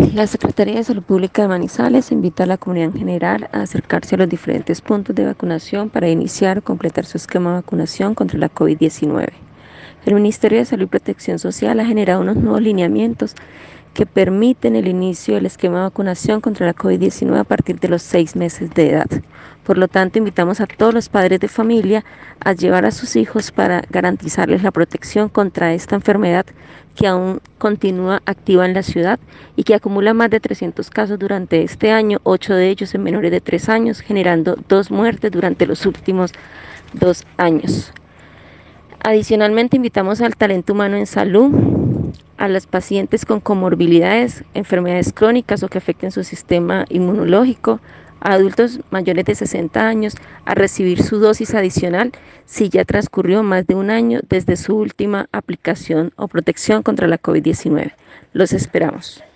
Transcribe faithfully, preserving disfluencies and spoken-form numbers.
La Secretaría de Salud Pública de Manizales invita a la comunidad en general a acercarse a los diferentes puntos de vacunación para iniciar o completar su esquema de vacunación contra la COVID diecinueve. El Ministerio de Salud y Protección Social ha generado unos nuevos lineamientos que permiten el inicio del esquema de vacunación contra la COVID diecinueve a partir de los seis meses de edad. Por lo tanto, invitamos a todos los padres de familia a llevar a sus hijos para garantizarles la protección contra esta enfermedad que aún continúa activa en la ciudad y que acumula más de trescientos casos durante este año, ocho de ellos en menores de tres años, generando dos muertes durante los últimos dos años. Adicionalmente, invitamos al talento humano en salud, a las pacientes con comorbilidades, enfermedades crónicas o que afecten su sistema inmunológico, a adultos mayores de sesenta años a recibir su dosis adicional si ya transcurrió más de un año desde su última aplicación o protección contra la COVID diecinueve. Los esperamos.